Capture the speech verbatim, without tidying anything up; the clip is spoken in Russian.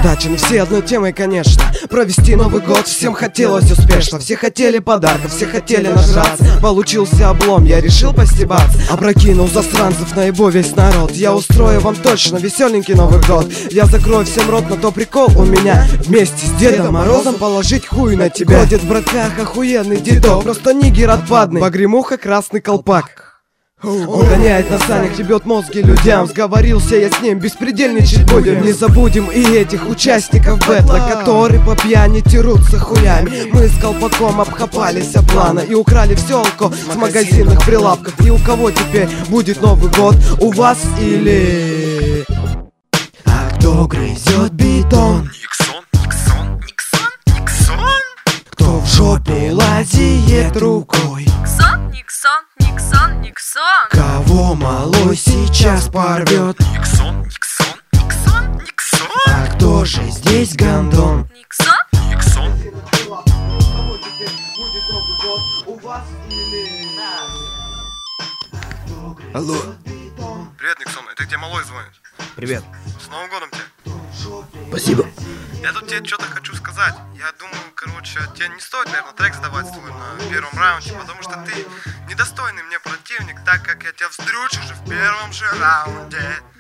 озадачены все одной темой, конечно. Провести Новый год всем хотелось успешно. Все хотели подарков, все хотели нажраться. Получился облом, я решил постебаться. Опрокинул засранцев на ебо весь народ. Я устрою вам точно веселенький Новый год. Я закрою всем рот, но то прикол у меня. Вместе с Дедом Морозом положить хуй на тебя. Ходит в братках охуенный дедок, просто нигер отпадный. Погремуха, красный колпак. Он гоняет на санях, ебет мозги людям. Сговорился я с ним, беспредельничать будем. Не забудем и этих участников бэтла, которые по пьяни терутся хуями. Мы с колпаком обхапались о плана и украли все алко с магазинных прилавков. И у кого теперь будет Новый год? У вас или... А кто грызет бетон? Никсон, Никсон, Никсон, Никсон. Кто в жопе лазит рукой? Никсон, Никсон, Никсон, Никсон. Кого малой сейчас порвет? Никсон, Никсон, Никсон, Никсон. А кто же здесь гондон? Никсон. Никсон. Алло. Привет, Никсон, это где малой звонит? Привет. С Новым годом тебя. Спасибо. Я тут тебе что-то хочу сказать. Я думаю, короче, тебе не стоит, наверное, трек сдавать свой на первом раунде, потому что ты недостойный мне противник, так как я тебя вздрючу же в первом же раунде.